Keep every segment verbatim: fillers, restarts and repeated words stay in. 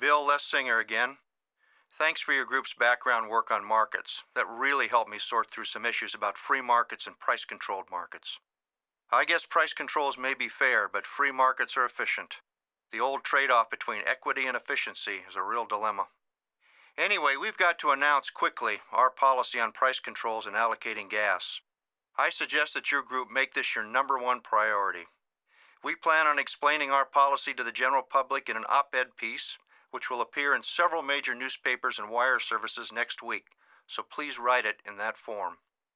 Bill Lessinger again. Thanks for your group's background work on markets. That really helped me sort through some issues about free markets and price-controlled markets. I guess price controls may be fair, but free markets are efficient. The old trade-off between equity and efficiency is a real dilemma. Anyway, we've got to announce quickly our policy on price controls and allocating gas. I suggest that your group make this your number one priority. We plan on explaining our policy to the general public in an op-ed piece, which will appear in several major newspapers and wire services next week, so please write it in that form.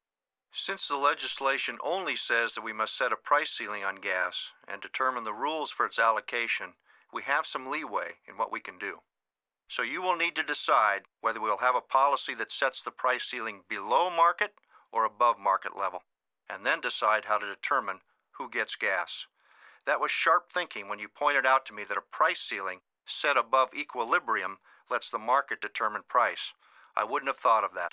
Since the legislation only says that we must set a price ceiling on gas and determine the rules for its allocation, we have some leeway in what we can do. So you will need to decide whether we will have a policy that sets the price ceiling below market or above market level, and then decide how to determine who gets gas. That was sharp thinking when you pointed out to me that a price ceiling set above equilibrium lets the market determine price. I wouldn't have thought of that.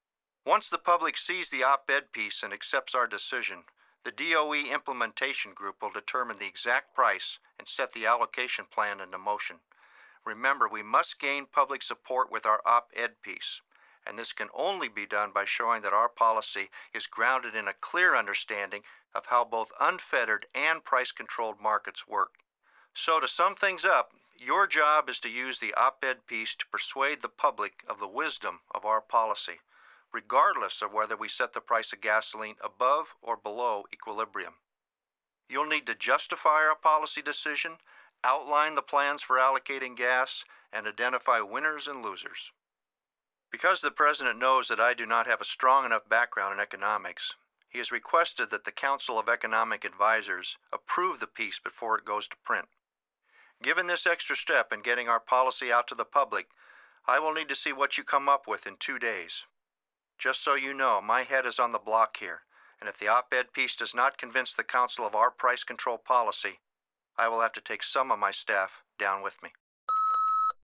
Once the public sees the op-ed piece and accepts our decision, the D O E implementation group will determine the exact price and set the allocation plan into motion. Remember, we must gain public support with our op-ed piece, and this can only be done by showing that our policy is grounded in a clear understanding of how both unfettered and price-controlled markets work. So to sum things up, your job is to use the op-ed piece to persuade the public of the wisdom of our policy, regardless of whether we set the price of gasoline above or below equilibrium. You'll need to justify our policy decision, outline the plans for allocating gas, and identify winners and losers. Because the President knows that I do not have a strong enough background in economics, he has requested that the Council of Economic Advisors approve the piece before it goes to print. Given this extra step in getting our policy out to the public, I will need to see what you come up with in two days. Just so you know, my head is on the block here, and if the op-ed piece does not convince the Council of our price control policy, I will have to take some of my staff down with me.